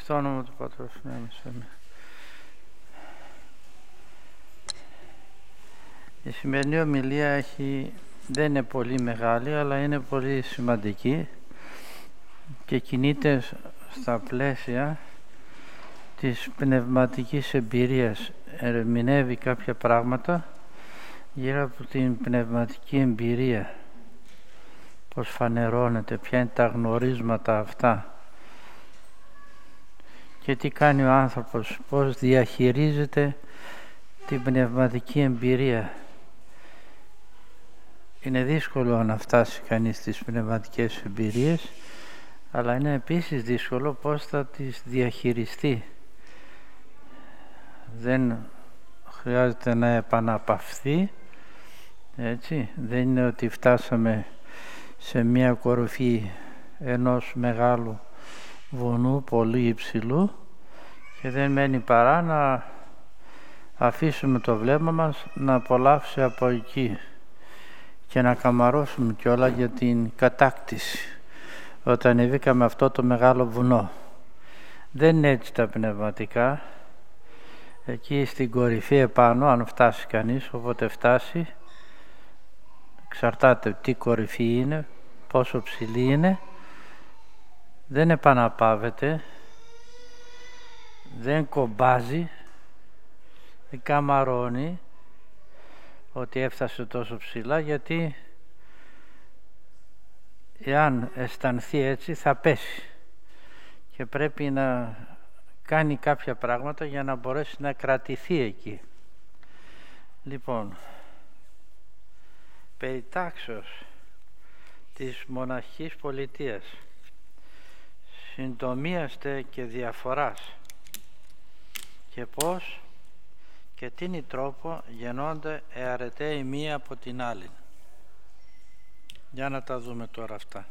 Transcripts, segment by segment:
Στο όνομα του Πατρός, η σημερινή ομιλία δεν είναι πολύ μεγάλη, αλλά είναι πολύ σημαντική και κινείται στα πλαίσια της πνευματικής εμπειρίας. Ερμηνεύει κάποια πράγματα γύρω από την πνευματική εμπειρία, πώς φανερώνεται, ποια είναι τα γνωρίσματα αυτά και τι κάνει ο άνθρωπος, πώς διαχειρίζεται την πνευματική εμπειρία. Είναι δύσκολο να φτάσει κανείς στις πνευματικές εμπειρίες, αλλά είναι επίσης δύσκολο πώς θα τις διαχειριστεί. Δεν χρειάζεται να επαναπαυθεί, έτσι. Δεν είναι ότι φτάσαμε σε μια κορυφή ενός μεγάλου βουνού πολύ υψηλού και δεν μένει παρά να αφήσουμε το βλέμμα μας να απολαύσει από εκεί και να καμαρώσουμε κιόλα για την κατάκτηση όταν ανεβήκαμε αυτό το μεγάλο βουνό. Δεν είναι έτσι τα πνευματικά. Εκεί στην κορυφή επάνω, αν φτάσει κανείς, όποτε φτάσει, εξαρτάται τι κορυφή είναι, πόσο ψηλή είναι, δεν επαναπαύεται, δεν κομπάζει, δεν καμαρώνει ότι έφτασε τόσο ψηλά, γιατί εάν αισθανθεί έτσι θα πέσει και πρέπει να κάνει κάποια πράγματα για να μπορέσει να κρατηθεί εκεί. Λοιπόν, περί τάξεως της μοναχικής πολιτείας, συντομίαστε και διαφοράς και πώς και τίνη τρόπο γεννώνται εαρετέ η μία από την άλλη. Για να τα δούμε τώρα αυτά.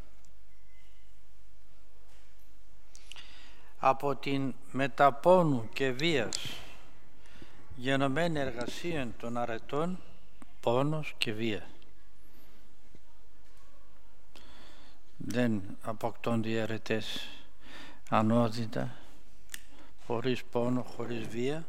Από την μεταπόνου και βίας γενομένη εργασία των αρετών, πόνος και βία. Δεν αποκτώνται οι αρετές ανώδυτα, χωρίς πόνο, χωρίς βία.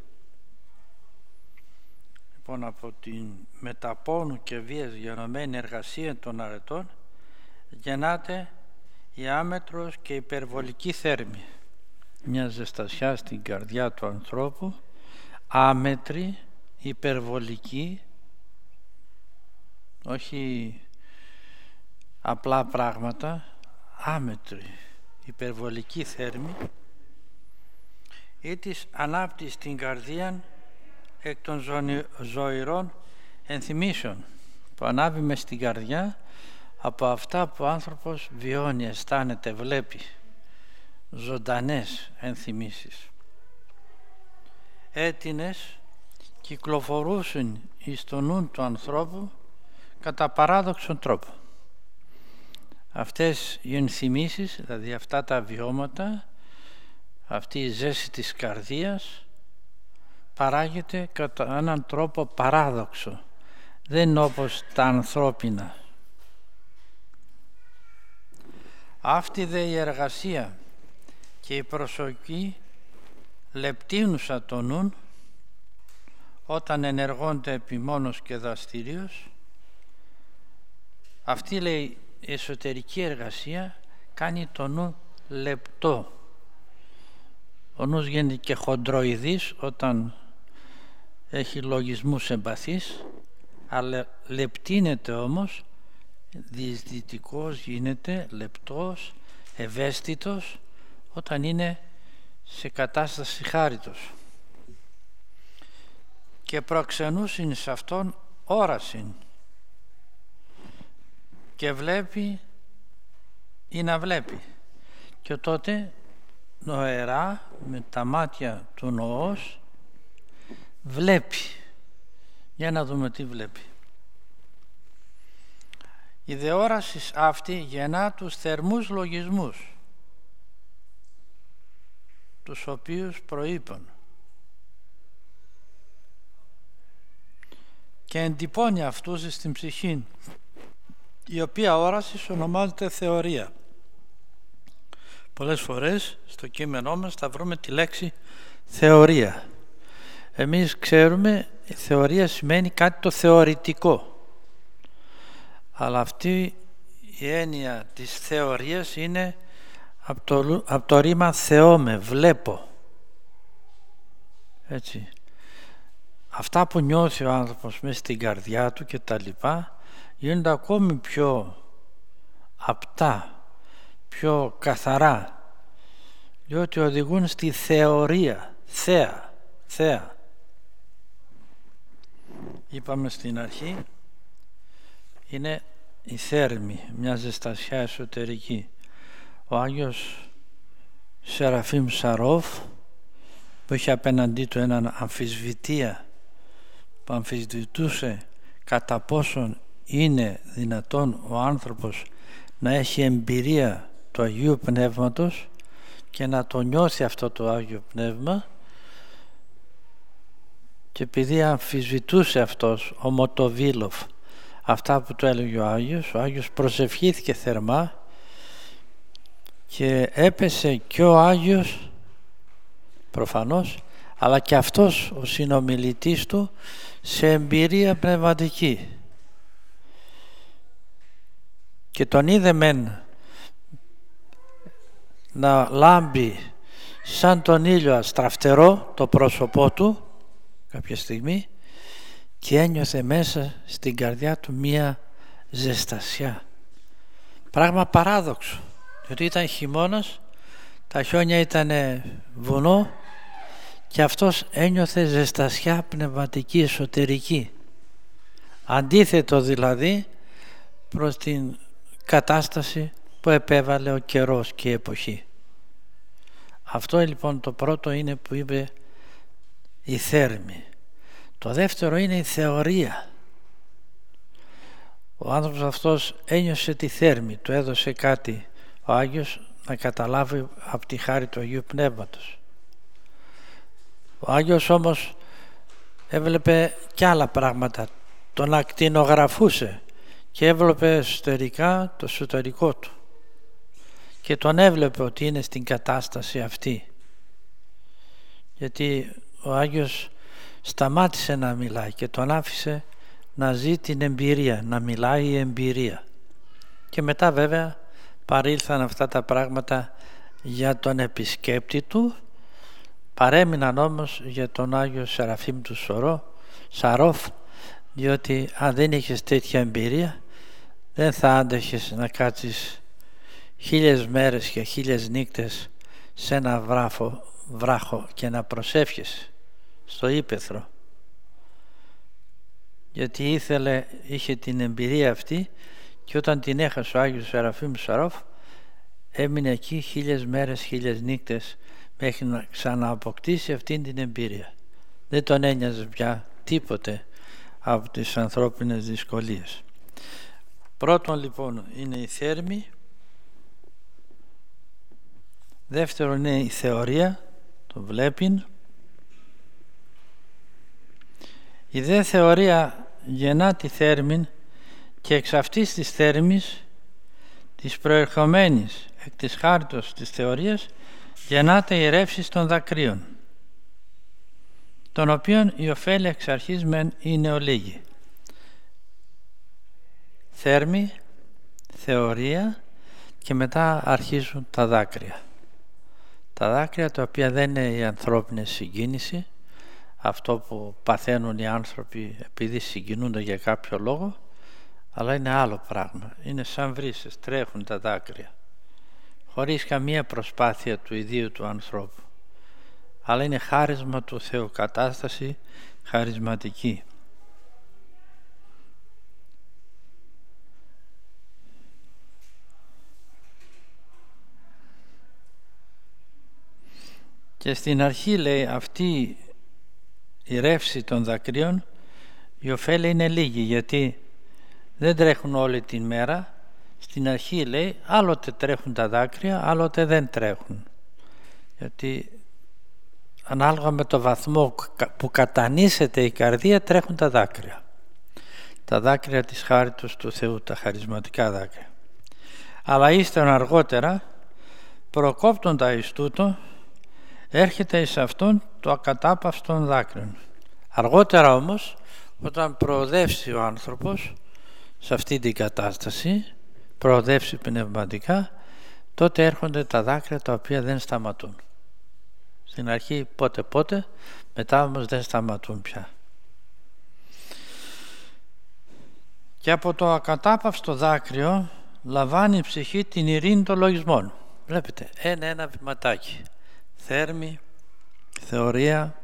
Λοιπόν, από την μεταπόνου και βίας γενομένη εργασία των αρετών γεννάται η άμετρος και υπερβολική θέρμη. Μια ζεστασιά στην καρδιά του ανθρώπου, άμετρη, υπερβολική, όχι απλά πράγματα, άμετρη, υπερβολική θέρμη, ή της ανάπτει στην καρδία εκ των ζωηρών ενθυμίσεων, που ανάβει μες στην καρδιά από αυτά που ο άνθρωπος βιώνει, αισθάνεται, βλέπει, ζωντανές ενθυμίσεις. Έτινες κυκλοφορούσαν εις το νου του ανθρώπου κατά παράδοξον τρόπο. Αυτές οι ενθυμίσεις, δηλαδή αυτά τα βιώματα, αυτή η ζέση της καρδίας παράγεται κατά έναν τρόπο παράδοξο. Δεν είναι όπως τα ανθρώπινα. Αυτή δε η εργασία και η προσοχή λεπτύνουσα το νουν όταν ενεργώνται επιμόνος και δραστηρίως. Αυτή, λέει, η εσωτερική εργασία κάνει το νου λεπτό. Ο νους γίνεται και χοντροειδής όταν έχει λογισμούς εμπαθείς, αλλά λεπτύνεται όμως, διαισθητικός γίνεται, λεπτός, ευαίσθητος, όταν είναι σε κατάσταση χάριτος. Και προξενούσιν σε αυτόν όρασιν και βλέπει ή να βλέπει. Και τότε νοερά με τα μάτια του νοός βλέπει. Για να δούμε τι βλέπει. Η δεόραση αυτή γεννά τους θερμούς λογισμούς, τους οποίους προείπαν, και εντυπώνει αυτούς στην ψυχή, η οποία όραση ονομάζεται θεωρία, πολλές φορές στο κείμενό μας θα βρούμε τη λέξη θεωρία. Εμείς ξέρουμε η θεωρία σημαίνει κάτι το θεωρητικό. Αλλά αυτή η έννοια της θεωρίας είναι από το ρήμα θεώμε, βλέπω. Έτσι. Αυτά που νιώθει ο άνθρωπος μέσα στην καρδιά του και τα λοιπά γίνονται ακόμη πιο απτά, πιο καθαρά, διότι οδηγούν στη θεωρία, θέα. Είπαμε στην αρχή, είναι η θέρμη, μια ζεστασιά εσωτερική. Ο Άγιος Σεραφείμ Σαρόφ, που είχε απέναντί του έναν αμφισβητεία, που αμφισβητούσε κατά πόσον είναι δυνατόν ο άνθρωπος να έχει εμπειρία του Αγίου Πνεύματος και να το νιώθει αυτό το Άγιο Πνεύμα, και επειδή αμφισβητούσε αυτός ο Μοτοβίλοφ αυτά που του έλεγε ο Άγιος προσευχήθηκε θερμά και έπεσε και ο Άγιος προφανώς, αλλά και αυτός ο συνομιλητής του σε εμπειρία πνευματική, και τον είδε μεν να λάμπει σαν τον ήλιο αστραφτερό το πρόσωπό του κάποια στιγμή, και ένιωθε μέσα στην καρδιά του μία ζεστασιά, πράγμα παράδοξο, διότι ήταν χειμώνας, τα χιόνια ήταν βουνό και αυτός ένιωθε ζεστασιά πνευματική εσωτερική, αντίθετο δηλαδή προς την κατάσταση που επέβαλε ο καιρός και η εποχή. Αυτό λοιπόν το πρώτο είναι που είπε η θέρμη. Το δεύτερο είναι η θεωρία. Ο άνθρωπος αυτός ένιωσε τη θέρμη, του έδωσε κάτι ο Άγιος να καταλάβει από τη χάρη του Αγίου Πνεύματος. Ο Άγιος όμως έβλεπε κι άλλα πράγματα, τον ακτινογραφούσε και έβλεπε εσωτερικά το εσωτερικό του και τον έβλεπε ότι είναι στην κατάσταση αυτή, γιατί ο Άγιος σταμάτησε να μιλάει και τον άφησε να ζει την εμπειρία, να μιλάει η εμπειρία, και μετά βέβαια παρήλθαν αυτά τα πράγματα για τον επισκέπτη του, παρέμειναν όμως για τον Άγιο Σεραφείμ του Σαρόφ, διότι αν δεν είχες τέτοια εμπειρία δεν θα άντεχες να κάτσεις 1000 μέρες και 1000 νύχτες σε ένα βράχο και να προσεύχεσαι στο ύπαιθρο, γιατί είχε την εμπειρία αυτή, και όταν την έχασε ο Άγιος Σεραφείμ Σαρόφ έμεινε εκεί 1000 μέρες 1000 νύχτες μέχρι να ξανααποκτήσει αυτήν την εμπειρία. Δεν τον ένοιαζε πια τίποτε από τις ανθρώπινες δυσκολίες. Πρώτον λοιπόν είναι η θέρμη, δεύτερον είναι η θεωρία, το βλέπειν. Η δε θεωρία γεννά τη θέρμην, και εξ αυτής της θέρμης, της προερχομένης εκ της χάριτος της θεωρίας, γεννάται η ρεύση των δακρύων, των οποίων η ωφέλεια εξ αρχής μεν είναι ολίγη. Θέρμη, θεωρία, και μετά αρχίζουν τα δάκρυα. Τα δάκρυα τα οποία δεν είναι η ανθρώπινη συγκίνηση, αυτό που παθαίνουν οι άνθρωποι επειδή συγκινούνται για κάποιο λόγο, αλλά είναι άλλο πράγμα. Είναι σαν βρύσες, τρέχουν τα δάκρυα χωρίς καμία προσπάθεια του ιδίου του ανθρώπου, αλλά είναι χάρισμα του Θεού, κατάσταση χαρισματική. Και στην αρχή λέει αυτή η ρεύση των δακρύων, η ωφέλεια είναι λίγη, γιατί δεν τρέχουν όλη την μέρα. Στην αρχή λέει άλλοτε τρέχουν τα δάκρυα, άλλοτε δεν τρέχουν, γιατί ανάλογα με το βαθμό που κατανήσεται η καρδία τρέχουν τα δάκρυα. Τα δάκρυα της χάριτος του Θεού, τα χαρισματικά δάκρυα. Αλλά ύστερα αργότερα προκόπτοντα εις τούτο, έρχεται εις αυτόν το ακατάπαυστον δάκρυον. Αργότερα όμως, όταν προοδεύσει ο άνθρωπος σε αυτή την κατάσταση, προοδεύσει πνευματικά, τότε έρχονται τα δάκρυα τα οποία δεν σταματούν. Στην αρχή πότε, μετά όμως δεν σταματούν πια. Και από το ακατάπαυστο δάκρυο λαμβάνει η ψυχή την ειρήνη των λογισμών. Βλέπετε, ένα βηματάκι. Θέρμη, θεωρία,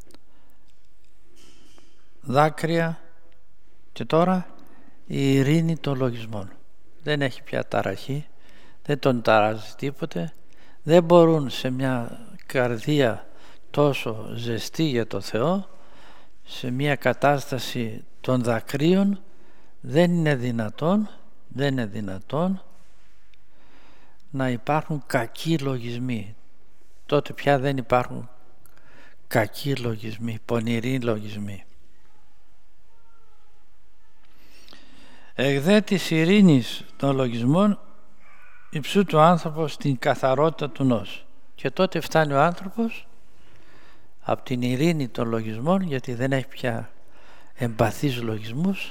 δάκρυα και τώρα η ειρήνη των λογισμών. Δεν έχει πια ταραχή, δεν τον ταράζει τίποτε, δεν μπορούν σε μια καρδία τόσο ζεστή για το Θεό, σε μια κατάσταση των δακρύων, δεν είναι δυνατόν να υπάρχουν κακοί λογισμοί. Τότε πια δεν υπάρχουν κακοί λογισμοί, πονηροί λογισμοί. Εκ της ειρήνης των λογισμών υψού του άνθρωπο στην καθαρότητα του νους. Και τότε φτάνει ο άνθρωπος από την ειρήνη των λογισμών, γιατί δεν έχει πια εμπαθείς λογισμούς,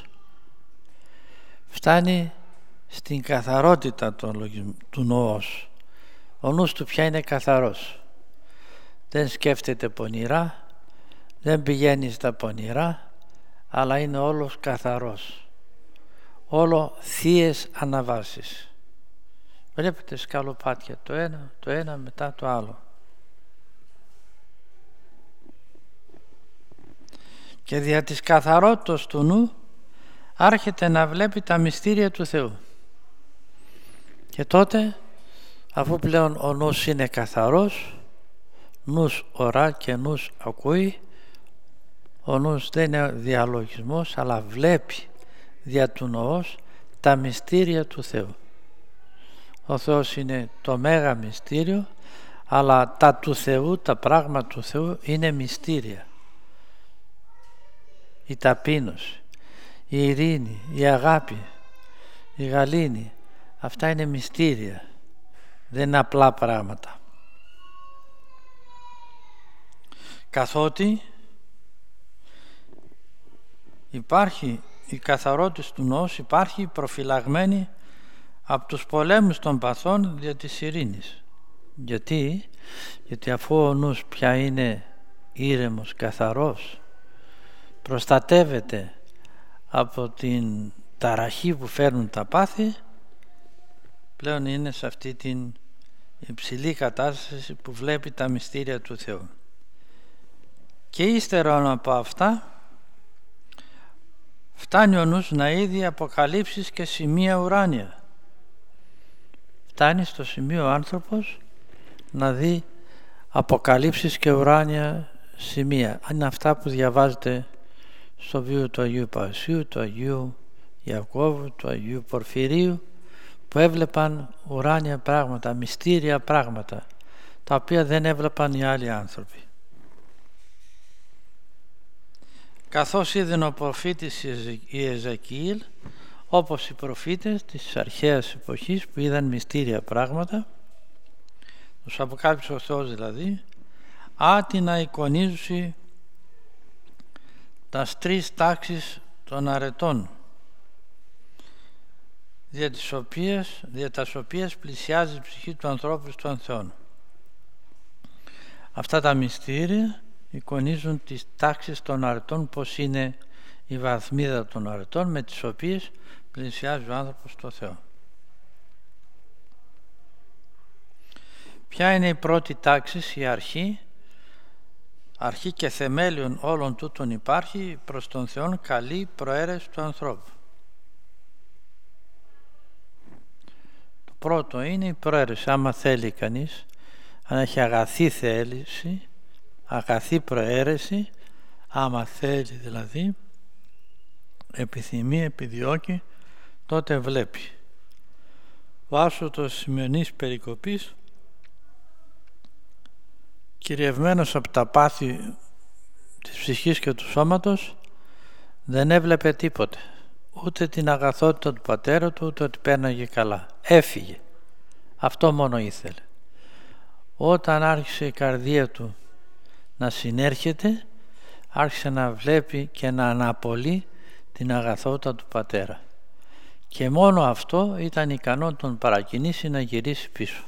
φτάνει στην καθαρότητα του νοός. Ο νους του πια είναι καθαρός. Δεν σκέφτεται πονηρά, δεν πηγαίνει στα πονηρά, αλλά είναι όλος καθαρός. Όλο θείες αναβάσεις. Βλέπετε σκαλοπάτια, το ένα μετά το άλλο. Και δια της καθαρότητας του νου άρχεται να βλέπει τα μυστήρια του Θεού. Και τότε, αφού πλέον ο νους είναι καθαρός, νους ορά και νους ακούει, ο νους δεν είναι διαλογισμός, αλλά βλέπει δια του νοός τα μυστήρια του Θεού. Ο Θεός είναι το μέγα μυστήριο, αλλά τα του Θεού, τα πράγματα του Θεού είναι μυστήρια. Η ταπείνωση, η ειρήνη, η αγάπη, η γαλήνη, αυτά είναι μυστήρια, δεν είναι απλά πράγματα. Καθότι υπάρχει η καθαρότητα του νους, υπάρχει προφυλαγμένη από τους πολέμους των παθών δια της ειρήνης. Γιατί αφού ο νους πια είναι ήρεμος, καθαρός, προστατεύεται από την ταραχή που φέρνουν τα πάθη, πλέον είναι σε αυτή την υψηλή κατάσταση που βλέπει τα μυστήρια του Θεού. Και ύστερα από αυτά φτάνει ο νους να είδει αποκαλύψεις και σημεία ουράνια. Φτάνει στο σημείο ο άνθρωπος να δει αποκαλύψεις και ουράνια σημεία. Είναι αυτά που διαβάζετε στο βίο του Αγίου Πασίου, του Αγίου Ιακώβου, του Αγίου Πορφυρίου, που έβλεπαν ουράνια πράγματα, μυστήρια πράγματα, τα οποία δεν έβλεπαν οι άλλοι άνθρωποι. Καθώς είδε ο προφήτης Ιεζεκιήλ, όπως οι προφήτες της αρχαίας εποχής που είδαν μυστήρια πράγματα, τους αποκάλυψε ο Θεός δηλαδή, άτινα εικονίζουσι τας τρεις τάξεις των αρετών, δια τας οποίες πλησιάζει η ψυχή του ανθρώπου στον Θεό. Αυτά τα μυστήρια εικονίζουν τις τάξεις των αρετών, πως είναι η βαθμίδα των αρετών με τις οποίες πλησιάζει ο άνθρωπος στο Θεό. Ποια είναι η πρώτη τάξη? Η αρχή και θεμέλιον όλων τούτων υπάρχει προς τον Θεόν καλή προαίρεση του ανθρώπου. Το πρώτο είναι η προαίρεση. Άμα θέλει κανείς, αν έχει αγαθή θέληση, αγαθή προαίρεση, άμα θέλει δηλαδή, επιθυμεί, επιδιώκει, τότε βλέπει. Βάσω το σημερινής περικοπής, κυριευμένος από τα πάθη της ψυχής και του σώματος, δεν έβλεπε τίποτε, ούτε την αγαθότητα του πατέρα του, ούτε ότι πέρναγε καλά. Έφυγε. Αυτό μόνο ήθελε. όταν άρχισε η καρδία του να συνέρχεται, άρχισε να βλέπει και να αναπολύει την αγαθότητα του πατέρα. Και μόνο αυτό ήταν ικανό να τον παρακινήσει να γυρίσει πίσω.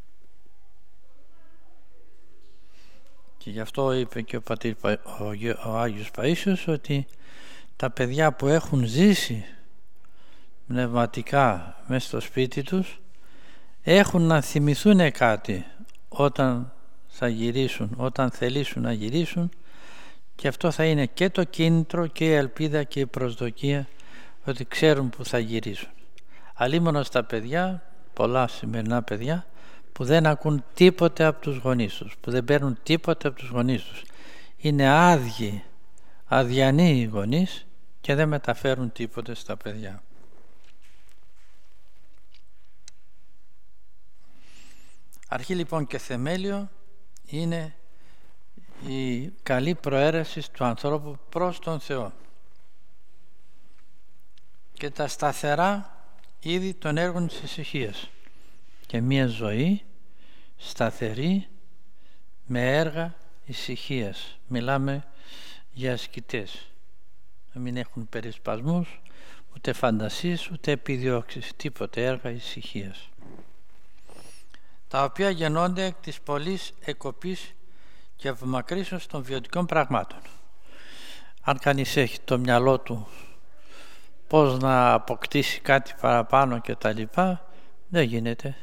Και γι' αυτό είπε και ο Άγιος Παΐσιος ότι τα παιδιά που έχουν ζήσει πνευματικά μέσα στο σπίτι τους έχουν να θυμηθούν κάτι όταν θα γυρίσουν, όταν θελήσουν να γυρίσουν, και αυτό θα είναι και το κίνητρο και η ελπίδα και η προσδοκία ότι ξέρουν που θα γυρίσουν. Αλλήμωνο στα παιδιά, πολλά σημερινά παιδιά, που δεν ακούν τίποτε από τους γονείς τους, που δεν παίρνουν τίποτε από τους γονείς τους. Είναι άδειοι, αδιανοί οι γονείς και δεν μεταφέρουν τίποτε στα παιδιά. Αρχή λοιπόν και θεμέλιο είναι η καλή προαίρεση του ανθρώπου προς τον Θεό και τα σταθερά είδη των έργων της ησυχίας και μια ζωή σταθερή με έργα ησυχίας. Μιλάμε για ασκητές, να μην έχουν περισπασμούς, ούτε φαντασίες, ούτε επιδιώξεις, τίποτε, έργα ησυχίας, τα οποία γεννώνται εκ της πολλής εκοπής και απομακρύσεως των βιωτικών πραγμάτων. Αν κανείς έχει το μυαλό του πώς να αποκτήσει κάτι παραπάνω και τα λοιπά, δεν γίνεται.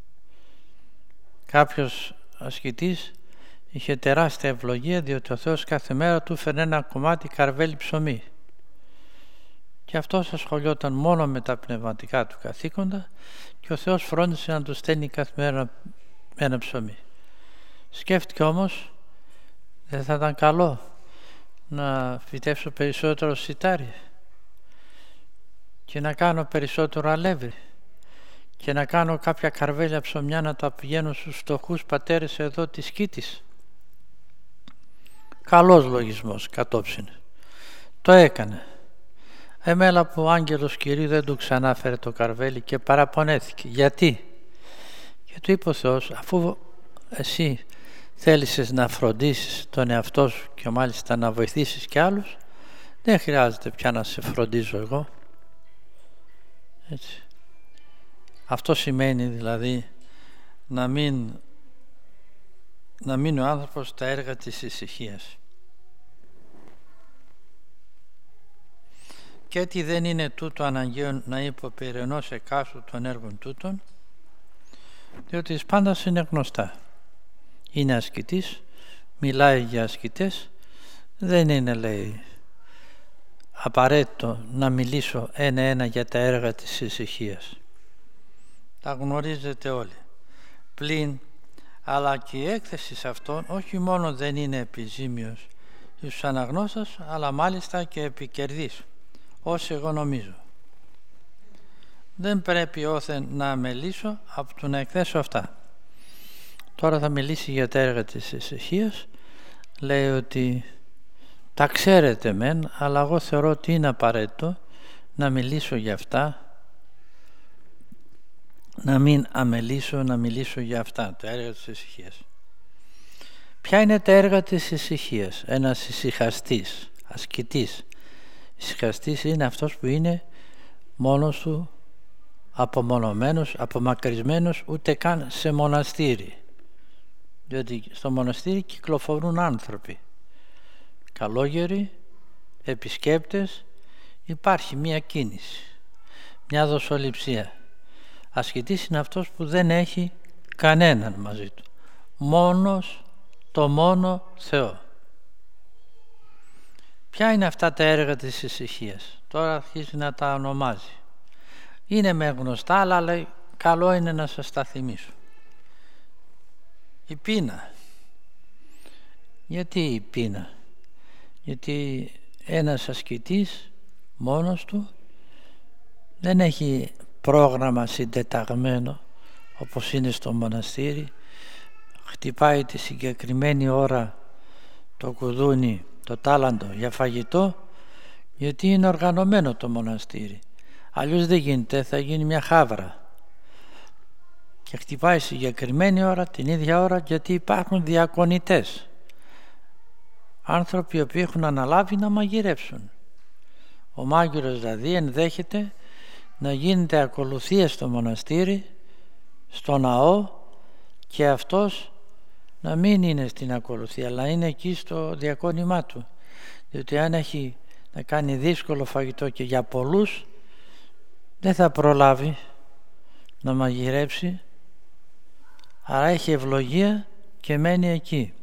Κάποιος ασκητής είχε τεράστια ευλογία, διότι ο Θεός κάθε μέρα του φέρνει ένα κομμάτι καρβέλι ψωμί και αυτός ασχολιόταν μόνο με τα πνευματικά του καθήκοντα και ο Θεός φρόντισε να του στέλνει κάθε μέρα ένα ψωμί. Σκέφτηκε όμως, δεν θα ήταν καλό να φυτέψω περισσότερο σιτάρι και να κάνω περισσότερο αλεύρι και να κάνω κάποια καρβέλια ψωμιά να τα πηγαίνω στους φτωχούς πατέρες εδώ της Κήτης. Καλός λογισμός κατόψιν. Το έκανε. Εμέλα που ο άγγελος Κυρίου δεν του ξανάφερε το καρβέλι και παραπονέθηκε. Γιατί? Και του είπε ο Θεός, αφού εσύ θέλησες να φροντίσεις τον εαυτό σου και μάλιστα να βοηθήσεις κι άλλους, δεν χρειάζεται πια να σε φροντίζω εγώ. Έτσι. Αυτό σημαίνει δηλαδή να μην ο άνθρωπος στα έργα της ησυχίας. Και έτσι δεν είναι τούτο αναγκαίο να υποπεραινώς εκάστου των έργων τούτων, διότι εις πάντας είναι γνωστά. Είναι ασκητής, μιλάει για ασκητές, δεν είναι, λέει, απαραίτητο να μιλήσω ένα-ένα για τα έργα της ησυχίας. Τα γνωρίζετε όλοι. Πλην, αλλά και η έκθεση σε αυτόν όχι μόνο δεν είναι επιζήμιος στους αναγνώστες, αλλά μάλιστα και επικερδής, όσο εγώ νομίζω. Δεν πρέπει όθεν να αμελήσω από το να εκθέσω αυτά. Τώρα θα μιλήσει για τα έργα της ησυχίας. Λέει ότι τα ξέρετε μεν, αλλά εγώ θεωρώ ότι είναι απαραίτητο να μιλήσω για αυτά, να μην αμελήσω, να μιλήσω για αυτά, τα έργα της ησυχίας. Ποια είναι τα έργα της ησυχίας? Ένας ησυχαστής, ασκητής. Ησυχαστής είναι αυτός που είναι μόνος του, απομονωμένος, απομακρυσμένος, ούτε καν σε μοναστήρι. Διότι στο μοναστήρι κυκλοφορούν άνθρωποι, καλόγεροι, επισκέπτες, υπάρχει μια κίνηση, μια δοσοληψία. Ασκητής είναι αυτός που δεν έχει κανέναν μαζί του, μόνος το μόνο Θεό. Ποια είναι αυτά τα έργα της ησυχίας? Τώρα αρχίζει να τα ονομάζει. Είναι με γνωστά, αλλά λέει, καλό είναι να σας τα θυμίσω. Η πείνα. Γιατί η πείνα? Γιατί ένας ασκητής μόνος του δεν έχει πρόγραμμα συντεταγμένο όπως είναι στο μοναστήρι. Χτυπάει τη συγκεκριμένη ώρα το κουδούνι, το τάλαντο για φαγητό, γιατί είναι οργανωμένο το μοναστήρι. Αλλιώς δεν γίνεται, θα γίνει μια χάβρα. και χτυπάει συγκεκριμένη ώρα, την ίδια ώρα, γιατί υπάρχουν διακονητές. Άνθρωποι οι οποίοι έχουν αναλάβει να μαγειρεύσουν. Ο μάγειρος δηλαδή ενδέχεται να γίνεται ακολουθία στο μοναστήρι, στο ναό, και αυτός να μην είναι στην ακολουθία, αλλά είναι εκεί στο διακόνημά του. Διότι αν έχει να κάνει δύσκολο φαγητό και για πολλούς, δεν θα προλάβει να μαγειρέψει, άρα έχει ευλογία και μένει εκεί.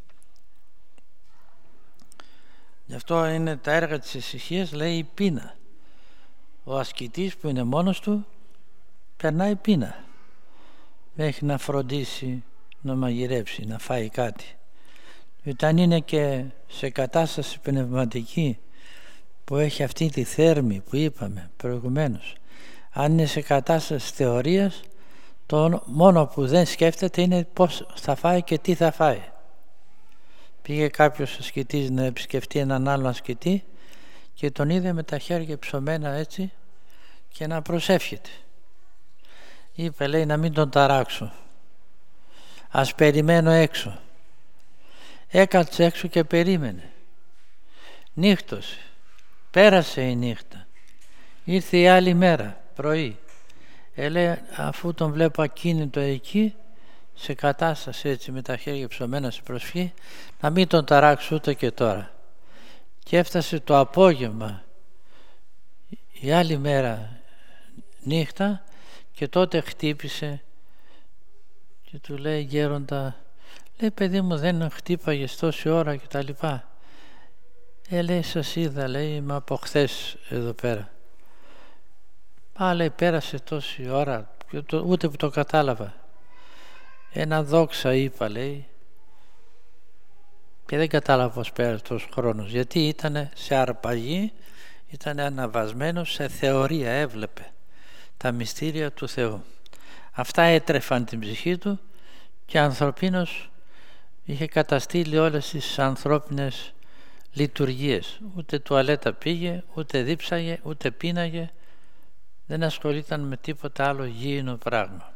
Γι' αυτό είναι τα έργα της ησυχίας, λέει, η πείνα. Ο ασκητής που είναι μόνος του περνάει πείνα. Έχει να φροντίσει να μαγειρέψει, να φάει κάτι. Όταν είναι και σε κατάσταση πνευματική που έχει αυτή τη θέρμη που είπαμε προηγουμένως, αν είναι σε κατάσταση θεωρίας, το μόνο που δεν σκέφτεται είναι πώς θα φάει και τι θα φάει. Πήγε κάποιος ασκητής να επισκεφτεί έναν άλλον ασκητή και τον είδε με τα χέρια ψωμένα έτσι και να προσεύχεται. Είπε, λέει, να μην τον ταράξω, ας περιμένω έξω. Έκατσε έξω και περίμενε. Νύχτωσε, πέρασε η νύχτα, ήρθε η άλλη μέρα πρωί. Λέει, αφού τον βλέπω ακίνητο εκεί, σε κατάσταση έτσι με τα χέρια ψωμένα σε προσφυγή, να μην τον ταράξω ούτε και τώρα. Και έφτασε το απόγευμα, η άλλη μέρα νύχτα, και τότε χτύπησε και του λέει, γέροντα, λέει, παιδί μου, δεν χτύπαγες τόση ώρα και τα λοιπά. Λέει, σας είδα, λέει, είμαι από χθες εδώ πέρα. Λέει, πέρασε τόση ώρα, ούτε που το κατάλαβα. Ένα δόξα είπα, λέει, και δεν κατάλαβα πως πέρασε τόσο χρόνος, γιατί ήταν σε αρπαγή, ήταν αναβασμένος σε θεωρία, έβλεπε τα μυστήρια του Θεού. Αυτά έτρεφαν την ψυχή του και ανθρωπίνος είχε καταστήλει όλες τις ανθρώπινες λειτουργίες. Ούτε τουαλέτα πήγε, ούτε δίψαγε, ούτε πίναγε, δεν ασχολείταν με τίποτα άλλο γήινο πράγμα.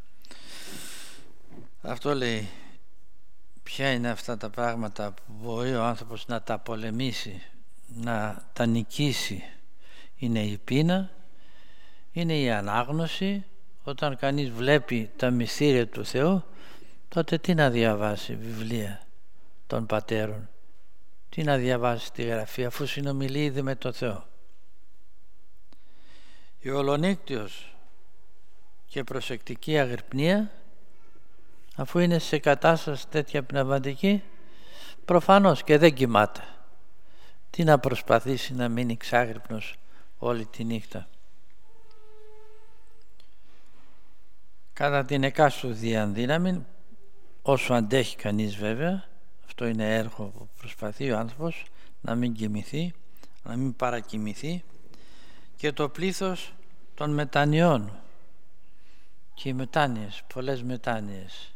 Αυτό λέει, ποια είναι αυτά τα πράγματα που μπορεί ο άνθρωπος να τα πολεμήσει, να τα νικήσει. Είναι η πείνα, είναι η ανάγνωση. Όταν κανείς βλέπει τα μυστήρια του Θεού, τότε τι να διαβάσει βιβλία των πατέρων, τι να διαβάσει τη Γραφή, αφού συνομιλεί ήδη με το Θεό. Η ολονύκτιος και προσεκτική αγρυπνία, αφού είναι σε κατάσταση τέτοια πνευματική, προφανώς και δεν κοιμάται. Τι να προσπαθήσει να μείνει ξάγρυπνος όλη τη νύχτα. Κατά την εκάστοτε ενδύναμη, όσο αντέχει κανείς βέβαια, αυτό είναι έργο που προσπαθεί ο άνθρωπος, να μην κοιμηθεί, να μην παρακοιμηθεί, και το πλήθος των μετανιών και οι μετάνοιες, πολλές μετάνοιες.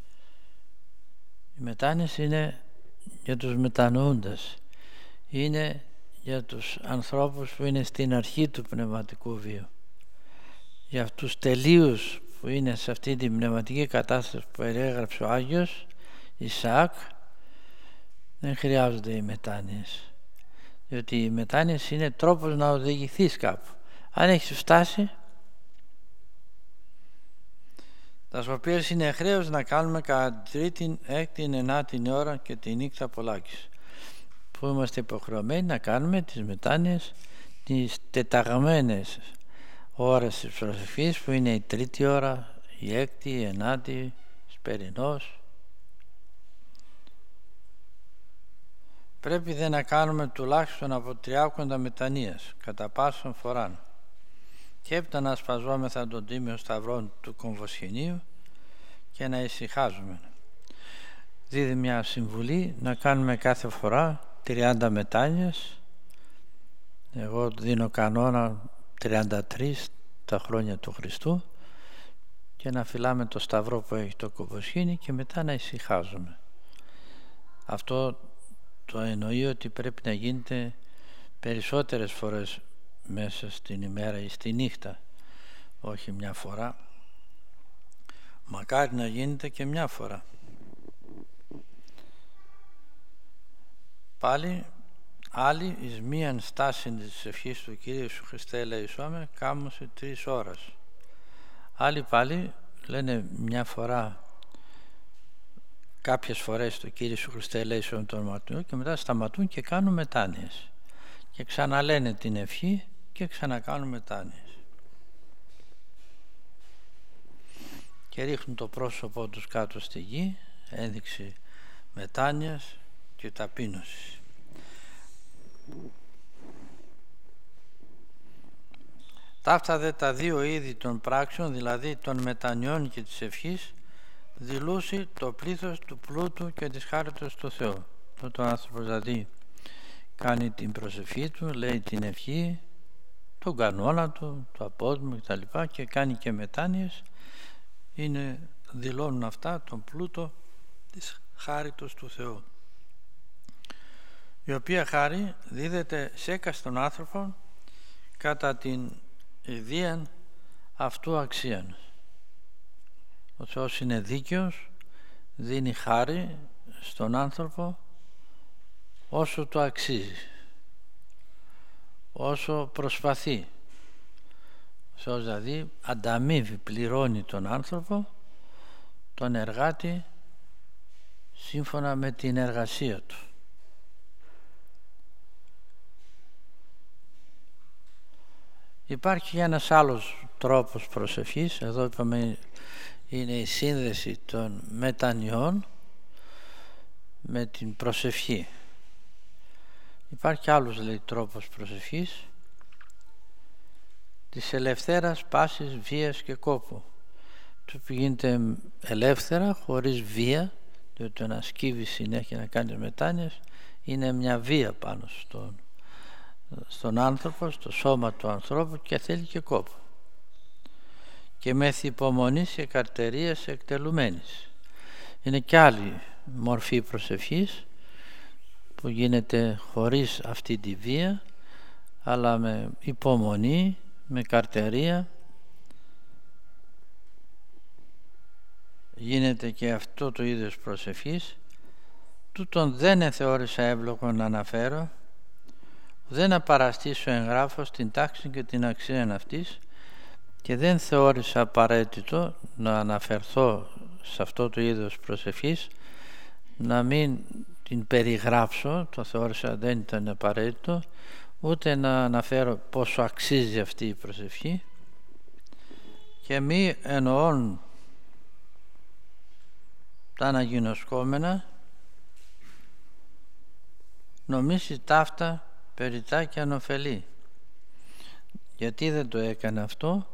Οι μετάνοιες είναι για τους μετανοούντες, είναι για τους ανθρώπους που είναι στην αρχή του πνευματικού βίου. Για αυτούς τελείους που είναι σε αυτή την πνευματική κατάσταση που περιέγραψε ο Άγιος Ισαάκ, δεν χρειάζονται οι μετάνοιες, διότι οι μετάνοιες είναι τρόπος να οδηγηθείς κάπου. Αν έχεις φτάσει, τα οποία είναι χρέος να κάνουμε κατά τρίτη, έκτη, ενάτη ώρα και τη νύχτα πολλάκις, που είμαστε υποχρεωμένοι να κάνουμε τις μετάνοιες τις τεταγμένες ώρες της προσευχής, που είναι η τρίτη ώρα, η έκτη, η ενάτη, σπερινός. Πρέπει δε να κάνουμε τουλάχιστον από 30 μετανοίες κατά πάσον φοράν, και έπειτα να ασπαζόμεθα τον τίμιο σταυρό του Κομβοσχηνίου και να ησυχάζουμε. Δίδει μια συμβουλή να κάνουμε κάθε φορά 30 μετάνοιες. Εγώ δίνω κανόνα 33 τα χρόνια του Χριστού, και να φυλάμε το σταυρό που έχει το Κομβοσχήνι και μετά να ησυχάζουμε. Αυτό το εννοεί ότι πρέπει να γίνεται περισσότερες φορές μέσα στην ημέρα ή στη νύχτα, όχι μια φορά, Μακάρι να γίνεται και μια φορά. Πάλι άλλοι εις μίαν στάση της ευχής του Κύριου Ιησού Χριστέ ελεησόμε κάμωσε 3 ώρες. Άλλοι πάλι λένε μια φορά, κάποιες φορές το Κύριε Ιησού Χριστέ ελεησόμε τον ματιού και μετά σταματούν και κάνουν μετάνοιες και ξαναλένε την ευχή και ξανακάνουν μετάνοιες και ρίχνουν το πρόσωπό τους κάτω στη γη, ένδειξη μετάνοιας και ταπείνωσης. Ταύτα δε τα 2 είδη των πράξεων, δηλαδή των μετανιών και της ευχής, δηλούσε το πλήθος του πλούτου και της χάριτος του Θεού. Το άνθρωπος δηλαδή κάνει την προσευχή του, λέει την ευχή, τον κανόνα του, το απόδειγμα κτλ. Και κάνει και μετάνοιες, δηλώνουν αυτά τον πλούτο της χάριτος του Θεού, η οποία χάρη δίδεται σε έκαστον άνθρωπο κατά την ιδίαν αυτού αξίαν. Ο Θεός είναι δίκαιος, δίνει χάρη στον άνθρωπο όσο το αξίζει, όσο προσπαθεί. Ο Θεός δηλαδή ανταμείβει, πληρώνει τον άνθρωπο, τον εργάτη, σύμφωνα με την εργασία του. Υπάρχει ένας άλλος τρόπος προσευχής, εδώ είπαμε είναι η σύνδεση των μετανιών με την προσευχή. Υπάρχει άλλος λέει τρόπος προσευχής, της ελευθέρας πάσης βίας και κόπου, του που γίνεται ελεύθερα χωρίς βία, διότι το να σκύβει συνέχεια να κάνει μετάνοιες είναι μια βία πάνω στον άνθρωπο, στο σώμα του ανθρώπου και θέλει και κόπο. Και με υπομονής και καρτερίας εκτελουμένης. Είναι και άλλη μορφή προσευχής που γίνεται χωρίς αυτή τη βία, αλλά με υπομονή, με καρτερία. Γίνεται και αυτό το είδος προσευχής. Τούτον δεν εθεώρησα εύλογο να αναφέρω, δεν να παραστήσω εγγράφω στην τάξη και την αξία αυτής και δεν θεώρησα απαραίτητο να αναφερθώ σε αυτό το είδος προσευχής, να μην την περιγράψω, το θεώρησα δεν ήταν απαραίτητο, ούτε να αναφέρω πόσο αξίζει αυτή η προσευχή και μη εννοών τα αναγινωσκόμενα νομίσει ταύτα περιτά και ανωφελή. Γιατί δεν το έκανε αυτό?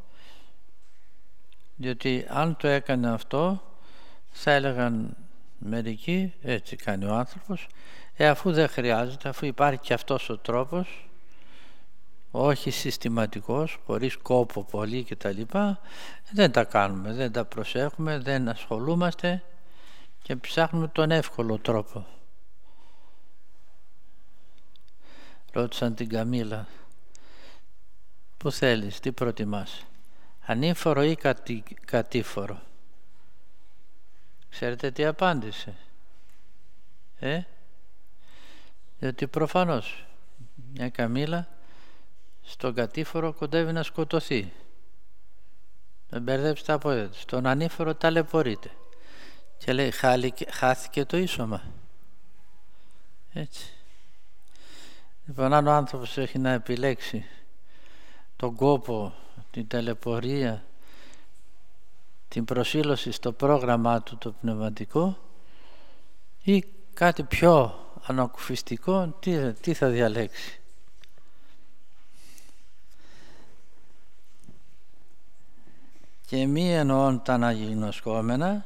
Διότι αν το έκανε αυτό θα έλεγαν μερικοί, έτσι κάνει ο άνθρωπος, αφού δεν χρειάζεται, αφού υπάρχει και αυτός ο τρόπος, όχι συστηματικός, χωρίς κόπο πολύ κτλ, δεν τα κάνουμε, δεν τα προσέχουμε, δεν ασχολούμαστε και ψάχνουμε τον εύκολο τρόπο. Ρώτησαν την Καμίλα, πού θέλεις, τι προτιμάς, ανήφορο ή κατήφορο? Ξέρετε τι απάντησε? Διότι προφανώς μια Καμίλα στον κατήφορο κοντεύει να σκοτωθεί. Δεν μπερδέψει τα πόδια της. Στον ανήφορο ταλαιπωρείται. Και λέει χάθηκε το ίσωμα. Έτσι. Λοιπόν, αν ο άνθρωπος έχει να επιλέξει τον κόπο, την ταλαιπωρία, την προσήλωση στο πρόγραμμά του το πνευματικό ή κάτι πιο ανακουφιστικό, τι θα διαλέξει? Και μη εννοών τα αναγινωσκόμενα,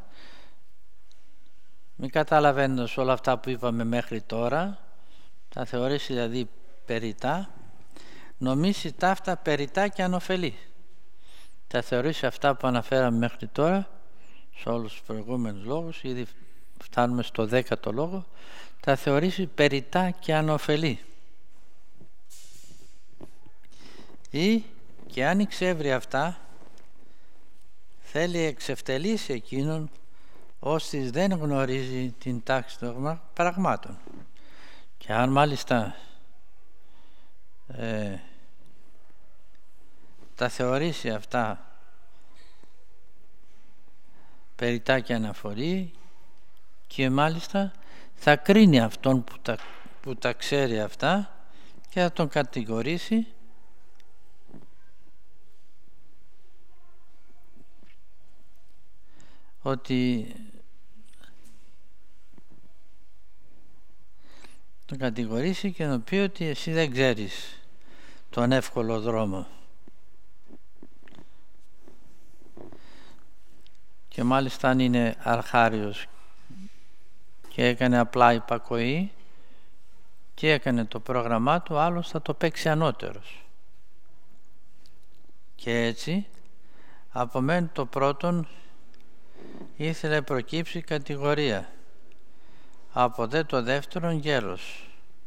μη καταλαβαίνοντας όλα αυτά που είπαμε μέχρι τώρα, τα θεωρήσει δηλαδή περιτά, νομίσει ταύτα περιτά και ανωφελή. Τα θεωρήσει αυτά που αναφέραμε μέχρι τώρα, σε όλους τους προηγούμενους λόγους, ήδη φτάνουμε στο 10ο λόγο, τα θεωρήσει περιτά και ανωφελή. Ή και αν εξεύρει αυτά, θέλει εξευτελίσει εκείνον ώστις δεν γνωρίζει την τάξη των πραγμάτων. Και αν μάλιστα τα θεωρήσει αυτά περιττά και αναφορεί, και μάλιστα θα κρίνει αυτόν που τα ξέρει αυτά και θα τον κατηγορήσει ότι τον κατηγορήσει και να πει ότι εσύ δεν ξέρεις τον εύκολο δρόμο. Και μάλιστα αν είναι αρχάριος και έκανε απλά υπακοή και έκανε το πρόγραμμά του, άλλος θα το παίξει ανώτερος. Και έτσι απομένει το πρώτον ήθελε προκύψει κατηγορία, από δε το δεύτερον γέλος.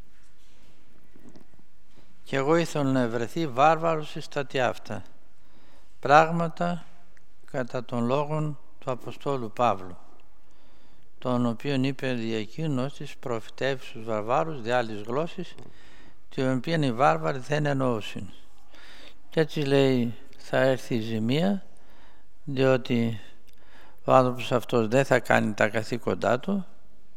Και εγώ ήθελα να βρεθεί βάρβαρος εις τα τι αυτά πράγματα κατά των λόγων του Αποστόλου Παύλου, τον οποίον είπε δια εκείνος της προφητεύει στους βαρβάρους δι' άλλης γλώσσης, την οποία οι βάρβαροι δεν εννοούσαν. Και έτσι λέει θα έρθει η ζημία, διότι ο άνθρωπος αυτός δεν θα κάνει τα καθήκοντά του,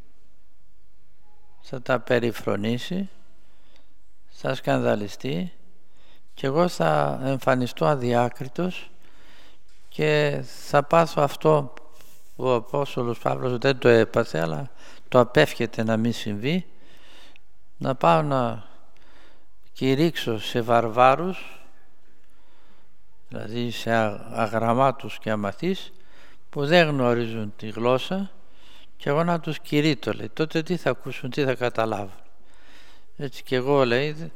θα τα περιφρονήσει, θα σκανδαλιστεί και εγώ θα εμφανιστώ αδιάκριτος και θα πάθω αυτό που ο Απόστολος Παύλος δεν το έπαθε, αλλά το απέφχεται να μην συμβεί, να πάω να κηρύξω σε βαρβάρους, δηλαδή σε αγραμμάτους και αμαθείς που δεν γνωρίζουν τη γλώσσα, και εγώ να τους κηρύττω, λέει. Τότε τι θα ακούσουν, τι θα καταλάβουν. Έτσι και εγώ, λέει,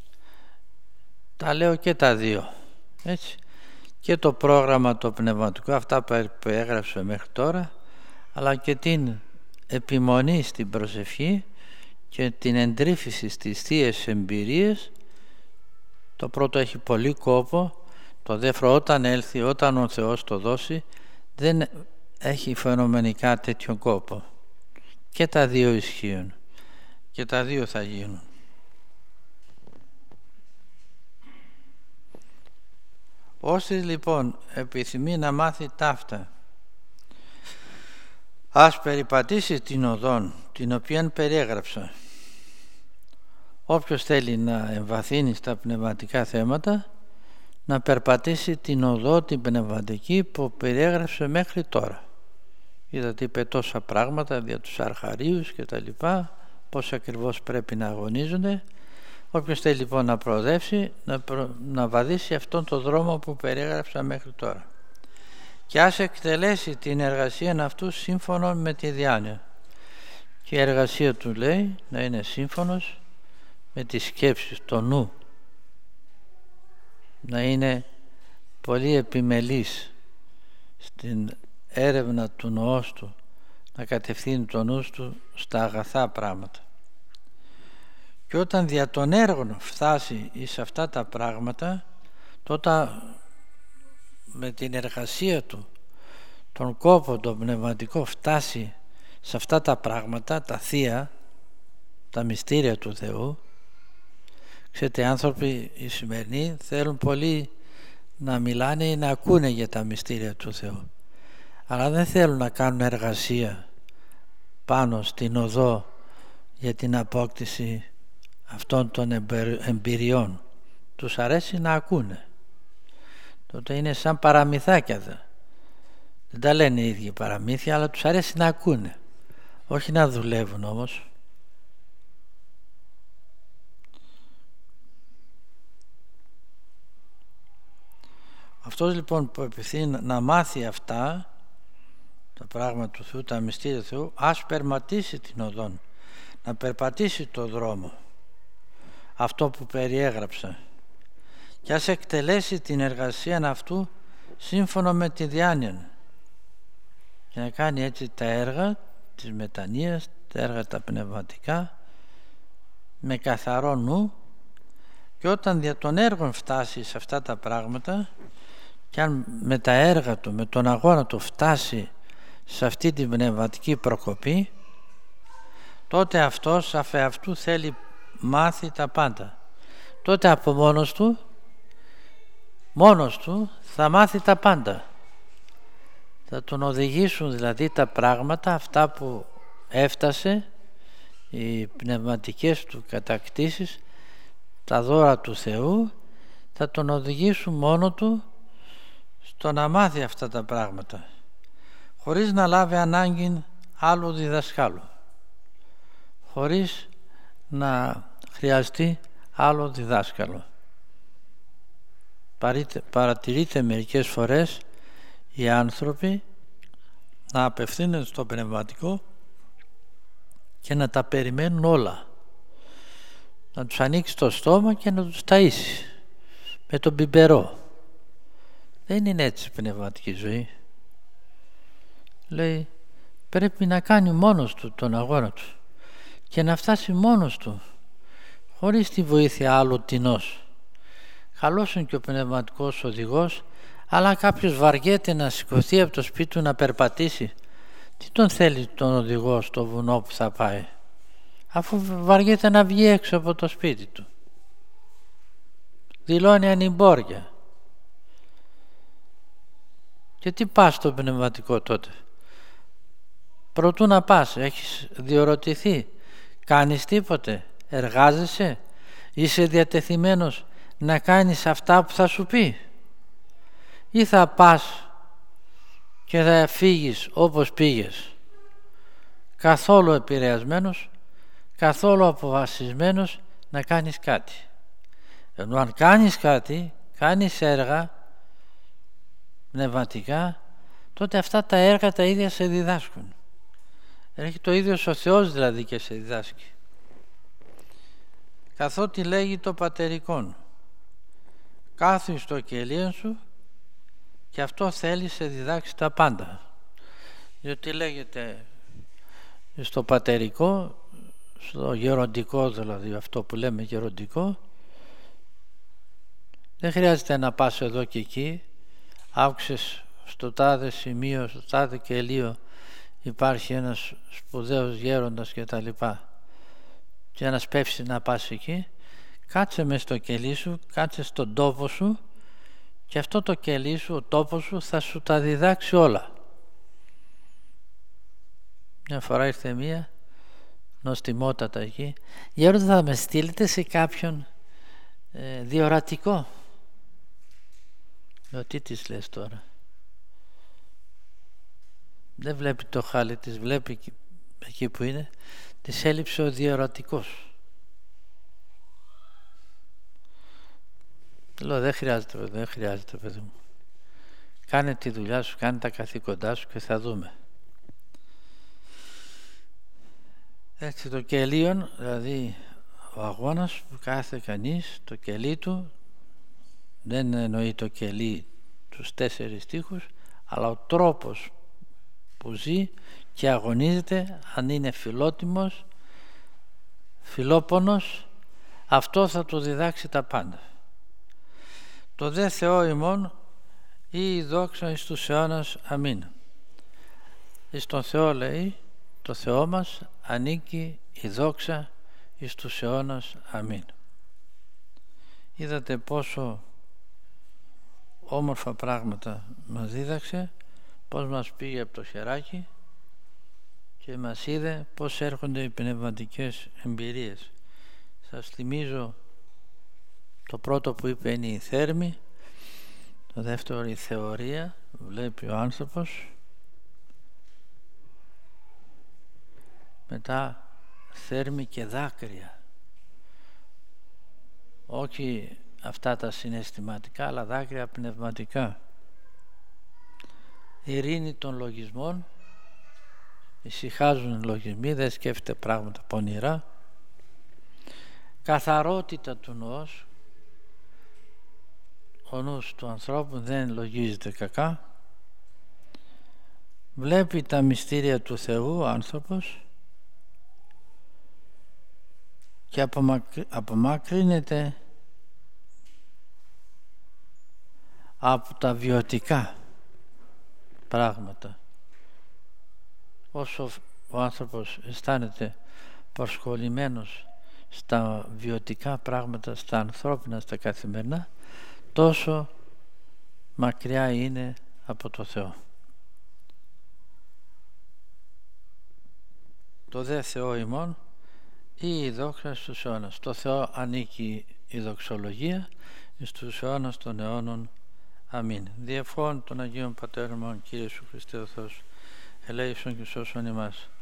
τα λέω και τα δύο. Έτσι. Και το πρόγραμμα το πνευματικό, αυτά που έγραψε μέχρι τώρα, αλλά και την επιμονή στην προσευχή και την εντρύφηση στις θείες εμπειρίες. Το πρώτο έχει πολύ κόπο, το δεύτερο όταν έλθει, όταν ο Θεός το δώσει, δεν έχει φαινομενικά τέτοιον κόπο. Και τα δύο ισχύουν και τα δύο θα γίνουν. Όσοι λοιπόν επιθυμεί να μάθει ταύτα, ας περιπατήσει την οδόν την οποίαν περιέγραψα. Όποιος θέλει να εμβαθύνει στα πνευματικά θέματα, να περπατήσει την οδό την πνευματική που περιέγραψε μέχρι τώρα. Είδατε, είπε τόσα πράγματα για τους αρχαρίους και τα λοιπά, πώς ακριβώς πρέπει να αγωνίζονται. Όποιος θέλει λοιπόν να προοδεύσει, να βαδίσει αυτόν τον δρόμο που περιέγραψα μέχρι τώρα. Και ας εκτελέσει την εργασία αυτού σύμφωνο με τη διάνοια. Και η εργασία του, λέει, να είναι σύμφωνος με τις σκέψεις, το νου. Να είναι πολύ επιμελής στην έρευνα του νοός του, να κατευθύνει το νους του στα αγαθά πράγματα. Και όταν δια των έργων φτάσει εις αυτά τα πράγματα, τότε με την εργασία του, τον κόπο, τον πνευματικό, φτάσει σε αυτά τα πράγματα, τα θεία, τα μυστήρια του Θεού. Ξέρετε, οι άνθρωποι οι σημερινοί θέλουν πολύ να μιλάνε ή να ακούνε για τα μυστήρια του Θεού, αλλά δεν θέλουν να κάνουν εργασία πάνω στην οδό για την απόκτηση αυτών των εμπειριών. Τους αρέσει να ακούνε. Τότε είναι σαν παραμυθάκια. Δεν τα λένε οι ίδιοι παραμύθια, αλλά τους αρέσει να ακούνε, όχι να δουλεύουν όμως. Αυτός λοιπόν που επιθυμεί να μάθει αυτά τα πράγματα του Θεού, τα μυστήρια του Θεού, ας περπατήσει την οδόν, να περπατήσει το δρόμο, αυτό που περιέγραψα, και ας εκτελέσει την εργασία αυτού σύμφωνο με τη διάνοια, και να κάνει έτσι τα έργα της μετανοίας, τα έργα τα πνευματικά, με καθαρό νου. Και όταν δια των έργων φτάσει σε αυτά τα πράγματα, και αν με τα έργα του, με τον αγώνα του φτάσει σε αυτή την πνευματική προκοπή, τότε αυτός αφ' αυτού θέλει μάθει τα πάντα. Τότε από μόνος του θα μάθει τα πάντα. Θα τον οδηγήσουν δηλαδή τα πράγματα, αυτά που έφτασε, οι πνευματικές του κατακτήσεις, τα δώρα του Θεού, θα τον οδηγήσουν μόνο του στο να μάθει αυτά τα πράγματα, χωρίς να λάβει ανάγκη άλλου διδασκάλου, χωρίς να χρειαστεί άλλο διδάσκαλο. Παρατηρείτε μερικές φορές οι άνθρωποι να απευθύνονται στο πνευματικό και να τα περιμένουν όλα, να τους ανοίξει το στόμα και να τους ταΐσει με τον πιπερό. Δεν είναι έτσι η πνευματική ζωή. Λέει, πρέπει να κάνει μόνος του τον αγώνα του και να φτάσει μόνος του, χωρίς τη βοήθεια άλλου τινός. Καλός είναι και ο πνευματικός οδηγός, αλλά κάποιος βαριέται να σηκωθεί από το σπίτι του να περπατήσει. Τι τον θέλει τον οδηγό στο βουνό που θα πάει, αφού βαριέται να βγει έξω από το σπίτι του? Δηλώνει ανημπόρια. Και τι πας στο πνευματικό τότε? Προτού να πας, έχεις διορωτηθεί, κάνεις τίποτε, εργάζεσαι, είσαι διατεθειμένος να κάνεις αυτά που θα σου πει, ή θα πας και θα φύγεις όπως πήγες, καθόλου επηρεασμένος, καθόλου αποφασισμένος να κάνεις κάτι? Ενώ αν κάνεις κάτι, κάνεις έργα πνευματικά, τότε αυτά τα έργα τα ίδια σε διδάσκουν. Έχει το ίδιος ο Θεός δηλαδή και σε διδάσκει. Καθότι λέγει το πατερικόν, κάθου στο κελίον σου, και αυτό θέλει σε διδάξει τα πάντα. Διότι λέγεται στο πατερικό, στο γεροντικό δηλαδή, αυτό που λέμε γεροντικό, δεν χρειάζεται να πας εδώ και εκεί, άκουσες στο τάδε σημείο, στο τάδε κελίο υπάρχει ένας σπουδαίος γέροντας και τα λοιπά, και να σπεύσει να πας εκεί. Κάτσε μες στο κελί σου, κάτσε στον τόπο σου, και αυτό το κελί σου, ο τόπος σου, θα σου τα διδάξει όλα. Μια φορά ήρθε μία νοστιμότατα εκεί, γέροντα, θα με στείλετε σε κάποιον διορατικό? Λέω, τι της λες τώρα? Δεν βλέπει το χάλι της, βλέπει εκεί που είναι, της έλειψε ο διορατικός. Λέω, δεν χρειάζεται παιδί μου, κάνε τη δουλειά σου, κάνε τα καθήκοντά σου και θα δούμε. Έτσι το κελίον, δηλαδή ο αγώνας που κάθε κανείς, το κελί του, δεν εννοεί το κελί τους 4 στίχους, αλλά ο τρόπος που ζει και αγωνίζεται, αν είναι φιλότιμος, φιλόπονος, αυτό θα του διδάξει τα πάντα. Το δε Θεό ημών ή η δόξα εις τους αιώνας. Αμήν. Εις τον Θεό, λέει, το Θεό μας ανήκει η δόξα εις τους αιώνας. Αμήν. Είδατε πόσο όμορφα πράγματα μας δίδαξε, πώς μας πήγε από το χεράκι και μας είδε πώς έρχονται οι πνευματικές εμπειρίες. Σας θυμίζω, το πρώτο που είπε είναι η θέρμη, το δεύτερο η θεωρία, βλέπει ο άνθρωπος, μετά θέρμη και δάκρυα, όχι αυτά τα συναισθηματικά, αλλά δάκρυα πνευματικά. Ειρήνη των λογισμών, ησυχάζουν οι λογισμοί, δεν σκέφτεται πράγματα πονηρά. Καθαρότητα του νοός, ο νους του ανθρώπου δεν λογίζεται κακά. Βλέπει τα μυστήρια του Θεού ο άνθρωπος και απομακρύνεται από τα βιωτικά πράγματα. Όσο ο άνθρωπος αισθάνεται προσχολημένος στα βιωτικά πράγματα, στα ανθρώπινα, στα καθημερινά, τόσο μακριά είναι από το Θεό. Το δε Θεό ημών ή η δόξα στους αιώνας. Στο Θεό ανήκει η δοξολογία, στους αιώνας των αιώνων. Αμήν. Διευχών των Αγίων Πατέρων, Κύριε Σου Χριστέ ο Θεός, ελέησον και σώσον ημάς.